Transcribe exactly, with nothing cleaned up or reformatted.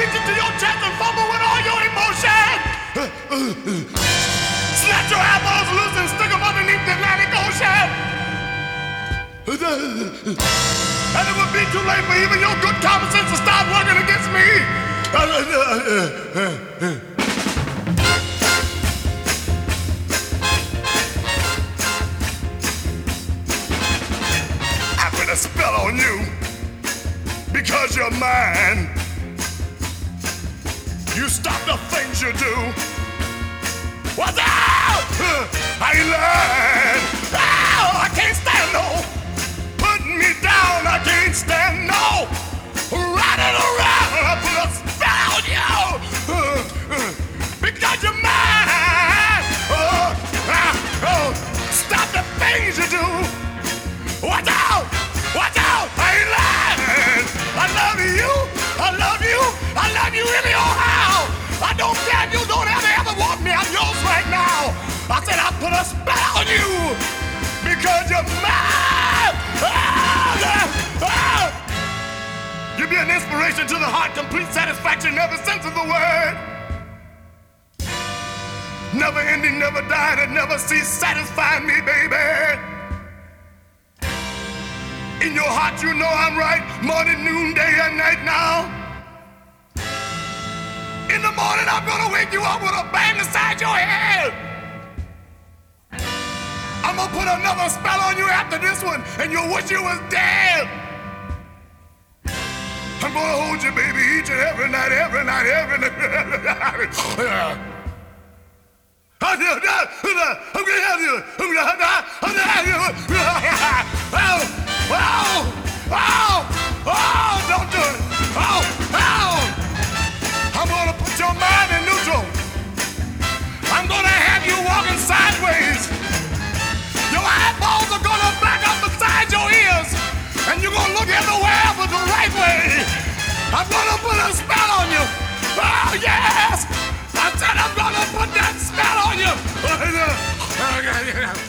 reach into your chest and fumble with all your emotion. Snatch your eyeballs loose and stick them underneath the Atlantic Ocean. And it would be too late for even your good common sense to start working against me. I put a spell on you because you're mine. You stop the things you do. What's up? I learned. Oh, I can't stand no. Putting me down, I can't stand no. Riding around, I put a spell on you. Because you're mine. Oh, oh, stop the things you do. Watch out, watch out. I ain't lying. I love you, I love you, I love you anyhow. How. I don't care if you don't ever, ever want me. I'm yours right now. I said I put a spell on you because you're mine. Ah, ah. You be an inspiration to the heart, complete satisfaction in every sense of the word. Never ending, never dying, and never cease satisfying me, baby. In your heart, you know I'm right, morning, noon, day, and night now. In the morning, I'm gonna wake you up with a bang inside your head. I'm gonna put another spell on you after this one, and you'll wish you was dead. I'm gonna hold you, baby, each and every night, every night, every night. I'm gonna have you. I'm gonna have you. Oh, oh, oh, oh, don't do it. Oh, oh. I'm gonna put your mind in neutral. I'm gonna have you walking sideways. Your eyeballs are gonna back up beside your ears, and you're gonna look everywhere but the right way. I'm gonna put a spell on you. Oh, yes! I said I'm gonna put that spell on you.